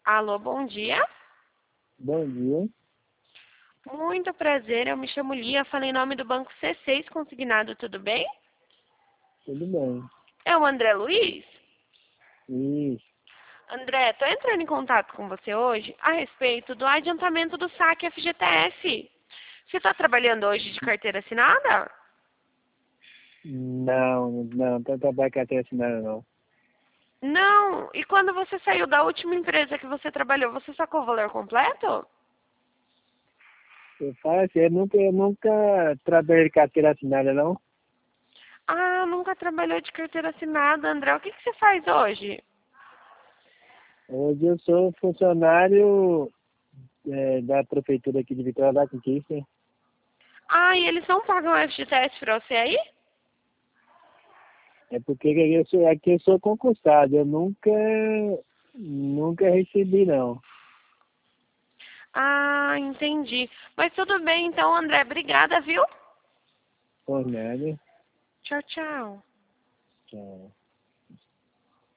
Alô, bom dia. Bom dia, Muito prazer, eu me chamo Lia, falei em nome do Banco C6 Consignado, tudo bem? tudo bem? É o André Luiz? Isso, André, estou entrando em contato com você hoje a respeito do adiantamento do saque FGTS. Você está trabalhando hoje de carteira assinada? não tô trabalhando com até assinada não. Não. E quando você saiu da última empresa que você trabalhou, você sacou o valor completo? Eu falo assim, eu nunca trabalhei de carteira assinada não. Ah, nunca trabalhou de carteira assinada, André. O que você faz hoje? Hoje eu sou funcionário da prefeitura aqui de Vitória da Conquista. Ah, e eles não pagam FGTS pra você aí? É porque aqui eu sou concursado, eu nunca recebi não. Ah, entendi. Mas tudo bem então, André. Obrigada, viu? Por nada. Tchau, tchau. Tchau.